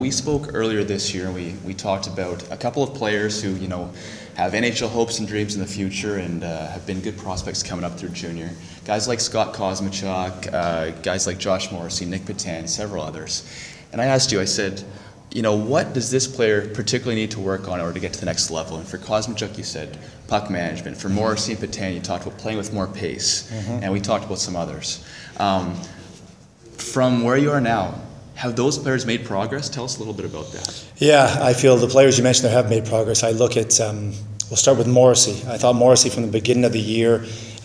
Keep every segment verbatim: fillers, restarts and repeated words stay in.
we spoke earlier this year, and we, we talked about a couple of players who, you know, have N H L hopes and dreams in the future and uh, have been good prospects coming up through junior. Guys like Scott Kosmachuk, uh, guys like Josh Morrissey, Nick Petan, several others. And I asked you, I said, you know, what does this player particularly need to work on in order to get to the next level? And for Kosmachuk, you said puck management. For Morrissey and Petan, you talked about playing with more pace. Mm-hmm. And we talked about some others. Um, from where you are now, have those players made progress? Tell us a little bit about that. Yeah, I feel the players you mentioned there have made progress. I look at, um, we'll start with Morrissey. I thought Morrissey from the beginning of the year,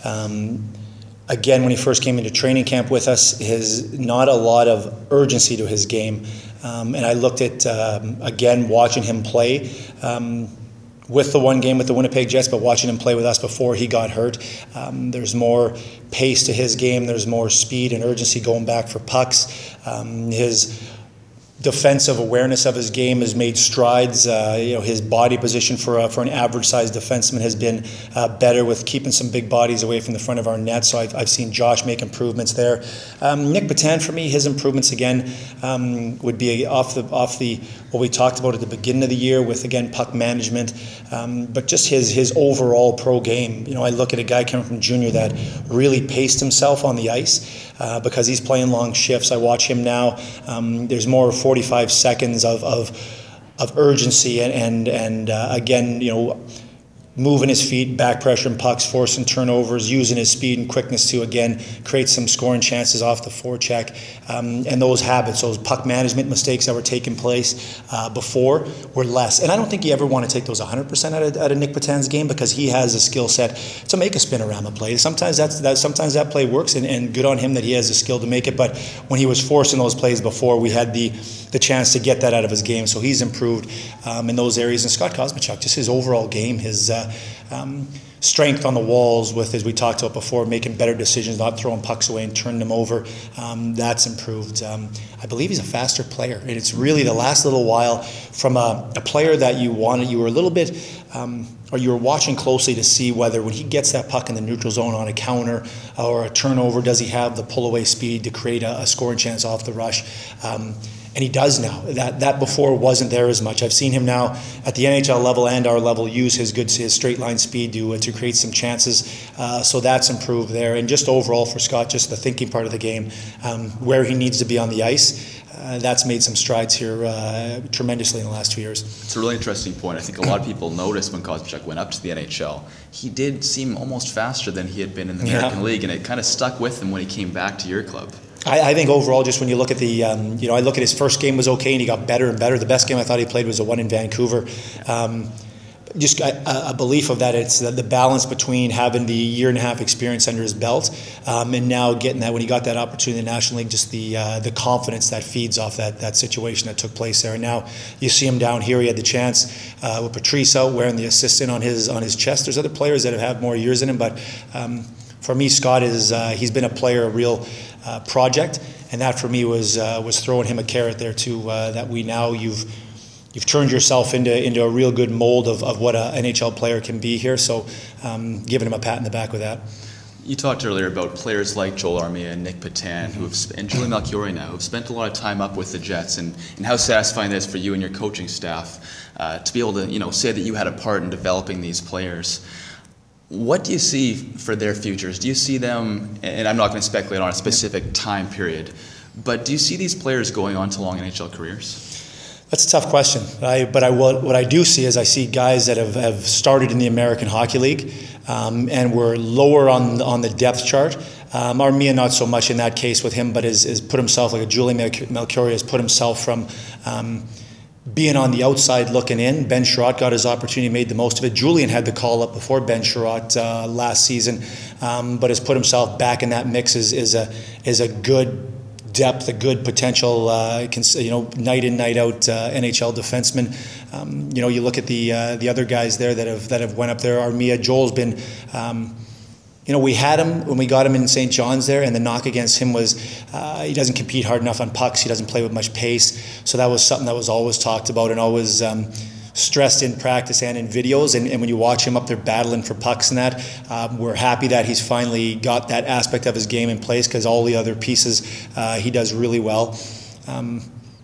um, again, when he first came into training camp with us, his not a lot of urgency to his game. Um, and I looked at, um, again, watching him play um, with the one game with the Winnipeg Jets, but watching him play with us before he got hurt. Um, there's more pace to his game. There's more speed and urgency going back for pucks. Um, his defensive awareness of his game has made strides. Uh, you know, his body position for a, for an average-sized defenseman has been uh, better with keeping some big bodies away from the front of our net. So I've, I've seen Josh make improvements there. Um, Nick Petan, for me, his improvements again um, would be off the off the what we talked about at the beginning of the year with again puck management, um, but just his his overall pro game. You know, I look at a guy coming from junior that really paced himself on the ice uh, because he's playing long shifts. I watch him now. Um, there's more forty-five seconds of of, of urgency and and, and uh, again, you know, moving his feet, back pressuring pucks, forcing turnovers, using his speed and quickness to again create some scoring chances off the forecheck. Um, and those habits, those puck management mistakes that were taking place uh, before were less. And I don't think you ever want to take those one hundred percent out of, out of Nick Petan's game because he has a skill set to make a spinorama play. Sometimes that's that. Sometimes that play works, and, and good on him that he has the skill to make it. But when he was forcing those plays before, we had the the chance to get that out of his game. So he's improved um, in those areas. And Scott Kosmachuk, just his overall game, his uh, um, strength on the walls with, as we talked about before, making better decisions, not throwing pucks away and turning them over. Um, that's improved. Um, I believe he's a faster player. And it's really the last little while from a, a player that you wanted, you were a little bit, um, or you were watching closely to see whether when he gets that puck in the neutral zone on a counter or a turnover, does he have the pull away speed to create a, a scoring chance off the rush? Um, And he does now. That that before wasn't there as much. I've seen him now at the N H L level and our level use his good his straight line speed to uh, to create some chances. Uh, so that's improved there. And just overall for Scott, just the thinking part of the game, um, where he needs to be on the ice. Uh, that's made some strides here uh, tremendously in the last two years. It's a really interesting point. I think a lot of people noticed when Kosmachuk went up to the N H L, he did seem almost faster than he had been in the American yeah. League, and it kind of stuck with him when he came back to your club. I, I think overall, just when you look at the, um, you know, I look at his first game was okay, and he got better and better. The best game I thought he played was the one in Vancouver. Um, just a, a belief of that, it's the, the balance between having the year and a half experience under his belt um, and now getting that, when he got that opportunity in the National League, just the uh, the confidence that feeds off that that situation that took place there. And now you see him down here. He had the chance uh, with Patrice out wearing the assistant on his on his chest. There's other players that have had more years in him, but um, for me, Scott is uh, he's been a player, a real uh, project, and that for me was uh, was throwing him a carrot there too. Uh, that we now you've. You've turned yourself into into a real good mold of, of what an N H L player can be here. So um, giving him a pat in the back with that. You talked earlier about players like Joel Armia and Nick Petan, who have and Julie Melchiori now, who have spent a lot of time up with the Jets, and, and how satisfying that is for you and your coaching staff uh, to be able to, you know, say that you had a part in developing these players. What do you see for their futures? Do you see them, and I'm not going to speculate on a specific time period, but do you see these players going on to long N H L careers? That's a tough question. I, but I what I do see is I see guys that have, have started in the American Hockey League um, and were lower on on the depth chart. Um, Armia not so much in that case with him, but has, has put himself, like a Julie Melchiori, has put himself from um, being on the outside looking in. Ben Sherratt got his opportunity, made the most of it. Julian had the call up before Ben Sherratt uh, last season, um, but has put himself back in that mix is, is a is a good depth, a good potential, uh, you know, night in, night out uh, N H L defenseman. Um, you know, you look at the uh, the other guys there that have that have went up there. Armia, Joel's been, um, you know, we had him when we got him in Saint John's there, and the knock against him was uh, he doesn't compete hard enough on pucks. He doesn't play with much pace. So that was something that was always talked about and always um, stressed in practice and in videos. And, and when you watch him up there battling for pucks and that, um, we're happy that he's finally got that aspect of his game in place because all the other pieces uh, he does really well. Um,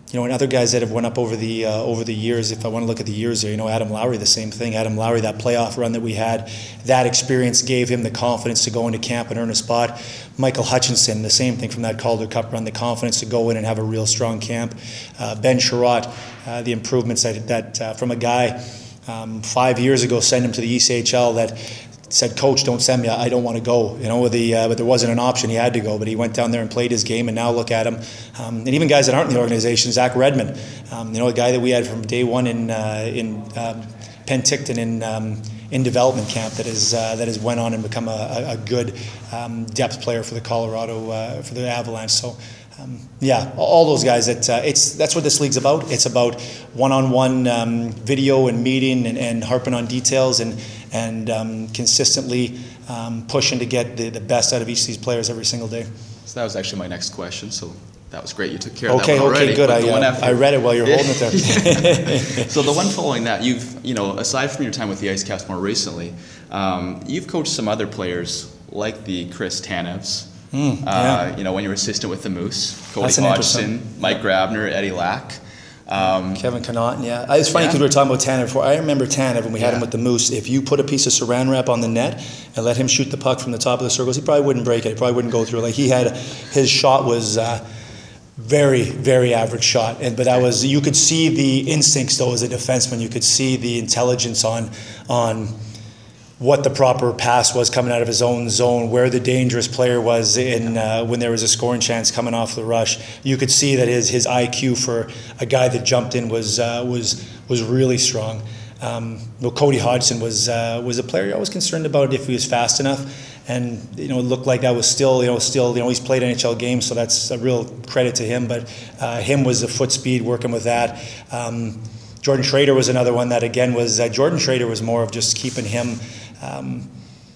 you know, and other guys that have went up over the uh, over the years. If I want to look at the years there, you know, Adam Lowry, the same thing. Adam Lowry, that playoff run that we had, that experience gave him the confidence to go into camp and earn a spot. Michael Hutchinson, the same thing from that Calder Cup run, the confidence to go in and have a real strong camp. Uh, Ben Sherratt, uh, the improvements that that uh, from a guy um, five years ago, sent him to the E C H L that said, "Coach, don't send me. I don't want to go." You know, the uh, but there wasn't an option. He had to go, but he went down there and played his game. And now look at him. Um, and even guys that aren't in the organization, Zach Redmond, um, you know, a guy that we had from day one in uh, in um, Penticton in um, in development camp that is uh, that has went on and become a, a good um, depth player for the Colorado uh, for the Avalanche. So. Um, yeah, all those guys. That uh, it's that's what this league's about. It's about one-on-one um, video and meeting and, and harping on details and and um, consistently um, pushing to get the, the best out of each of these players every single day. So that was actually my next question. So that was great. You took care of okay, that one already. Okay, good. I, the one uh, I read it while you were holding it there. So the one following that, you've you know aside from your time with the Ice Caps more recently, um, you've coached some other players like the Chris Tanevs. Mm, yeah. uh, you know, when you were assistant with the Moose, Cody Hodgson, Mike yeah. Grabner, Eddie Lack. Um, Kevin Connaughton, yeah. It's funny because yeah. we were talking about Tanev before. I remember Tanev when we had yeah. him with the Moose. If you put a piece of saran wrap on the net and let him shoot the puck from the top of the circles, he probably wouldn't break it. He probably wouldn't go through. Like he had, his shot was uh, very, very average shot. And but that was, you could see the instincts though as a defenseman. You could see the intelligence on on. what the proper pass was coming out of his own zone, where the dangerous player was in uh, when there was a scoring chance coming off the rush. You could see that his his I Q for a guy that jumped in was uh, was was really strong. Um, well, Cody Hodgson was uh, was a player I was concerned about if he was fast enough, and you know it looked like that was still you know still you know he's played N H L games, so that's a real credit to him. But uh, him was the foot speed working with that. Um, Jordan Schrader was another one that again was uh, Jordan Schrader was more of just keeping him. Um,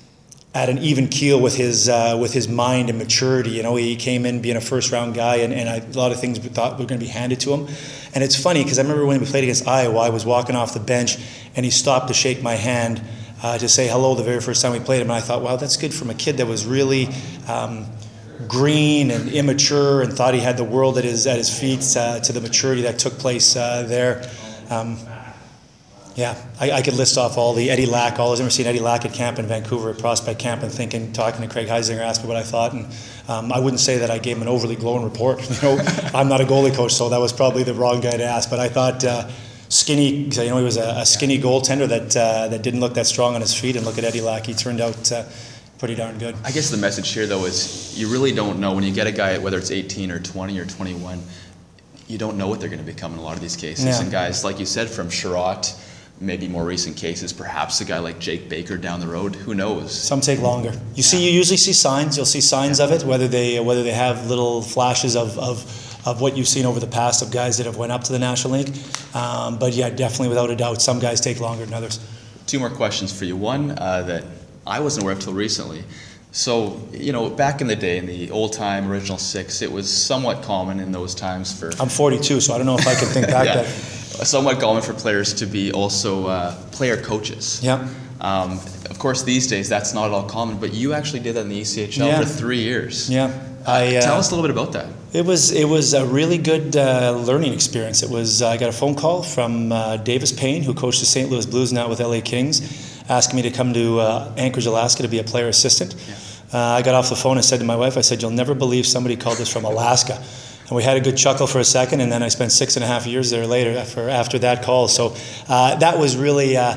at an even keel with his uh, with his mind and maturity. You know, he came in being a first round guy, and, and I, a lot of things we thought were going to be handed to him. And it's funny because I remember when we played against Iowa, I was walking off the bench, and he stopped to shake my hand uh, to say hello the very first time we played him. And I thought, wow, that's good from a kid that was really um, green and immature and thought he had the world at his at his feet. Uh, to the maturity that took place uh, there. Um, Yeah, I, I could list off all the Eddie Lack. All I was ever seen Eddie Lack at camp in Vancouver at Prospect Camp and thinking, talking to Craig Heisinger, asked me what I thought, and um, I wouldn't say that I gave him an overly glowing report. You know, I'm not a goalie coach, so that was probably the wrong guy to ask. But I thought uh, skinny, you know, he was a, a skinny goaltender that uh, that didn't look that strong on his feet. And look at Eddie Lack; he turned out uh, pretty darn good. I guess the message here, though, is you really don't know when you get a guy, whether it's eighteen or twenty or twenty-one, you don't know what they're going to become in a lot of these cases. Yeah. And guys, like you said, from Sherratt. Maybe more recent cases, perhaps a guy like Jake Baker down the road. Who knows? Some take longer. You see, you usually see signs. You'll see signs of it, whether they whether they have little flashes of of, of what you've seen over the past of guys that have went up to the National League. Um, but yeah, definitely, without a doubt, some guys take longer than others. Two more questions for you. One uh, that I wasn't aware of till recently. So, you know, back in the day, in the old-time original six, it was somewhat common in those times for... I'm forty-two, so I don't know if I can think back yeah. that... Somewhat common for players to be also uh, player coaches. Yeah. Um, of course, these days, that's not at all common, but you actually did that in the E C H L yeah. for three years. Yeah. I, uh, Tell us a little bit about that. It was it was a really good uh, learning experience. It was uh, I got a phone call from uh, Davis Payne, who coached the Saint Louis Blues now with L A Kings, asking me to come to uh, Anchorage, Alaska to be a player assistant. Yeah. Uh, I got off the phone and said to my wife, I said, "You'll never believe somebody called us from Alaska." And we had a good chuckle for a second, and then I spent six and a half years there later after, after that call. So uh, that was really, uh,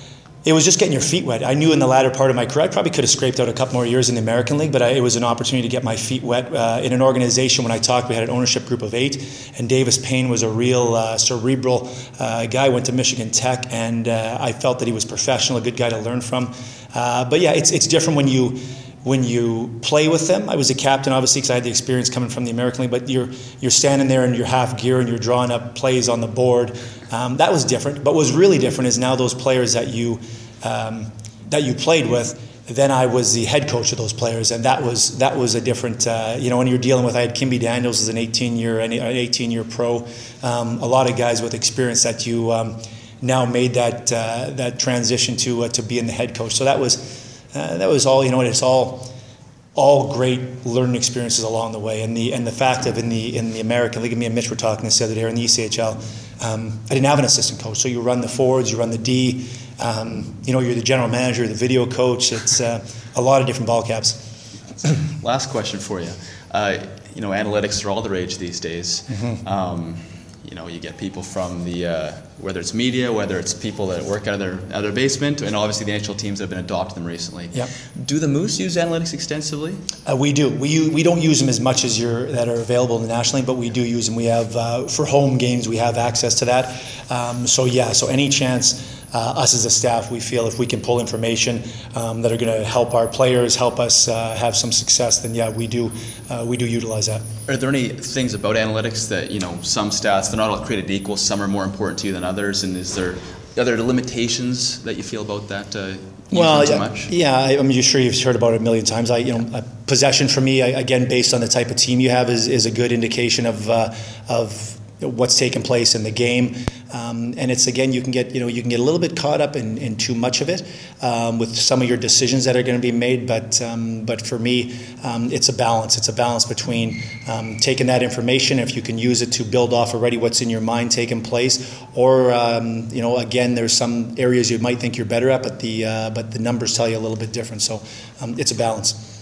it was just getting your feet wet. I knew in the latter part of my career, I probably could have scraped out a couple more years in the American League, but I, it was an opportunity to get my feet wet uh, in an organization. When I talked, we had an ownership group of eight, and Davis Payne was a real uh, cerebral uh, guy, went to Michigan Tech, and uh, I felt that he was professional, a good guy to learn from. Uh, but yeah, it's it's different when you... When you play with them. I was a captain, obviously, because I had the experience coming from the American League, but you're you're standing there in your half gear and you're drawing up plays on the board. Um, that was different. But what's really different is now those players that you um, that you played with, then I was the head coach of those players, and that was that was a different, uh, you know, when you're dealing with, I had Kimby Daniels as an eighteen-year an eighteen-year pro, um, a lot of guys with experience that you um, now made that uh, that transition to uh, to being the head coach. So that was. Uh, that was all, you know, and it's all, all great learning experiences along the way. And the and the fact of in the in the American League, me and Mitch were talking this the other day, or in the E C H L, um, I didn't have an assistant coach. So you run the forwards, you run the D, um, you know, you're the general manager, the video coach. It's uh, a lot of different ball caps. Last question for you. Uh, you know, analytics are all the rage these days. Mm-hmm. Um, you know, you get people from the, uh, whether it's media, whether it's people that work out of their, out of their basement, and obviously the N H L teams have been adopting them recently. Yep. Do the Moose use analytics extensively? Uh, we do. We we don't use them as much as you're, that are available in the National League, but we do use them. We have, uh, for home games, we have access to that. Um, so yeah, so any chance uh, us as a staff, we feel if we can pull information um, that are going to help our players, help us uh, have some success, then yeah, we do uh, we do utilize that. Are there any things about analytics that, you know, some stats, they're not all created equal, some are more important to you than others, and is there, are there limitations that you feel about that? Uh, well, too yeah, much? yeah, I, I'm sure you've heard about it a million times. I, you know, a possession for me, I, again, based on the type of team you have, is, is a good indication of uh, of what's taking place in the game. Um, and it's, again, you can get, you know, you can get a little bit caught up in, in too much of it um, with some of your decisions that are going to be made. But um, but for me, um, it's a balance. It's a balance between um, taking that information, if you can use it to build off already what's in your mind taking place, or um, you know, again, there's some areas you might think you're better at, but the uh, but the numbers tell you a little bit different. So um, it's a balance.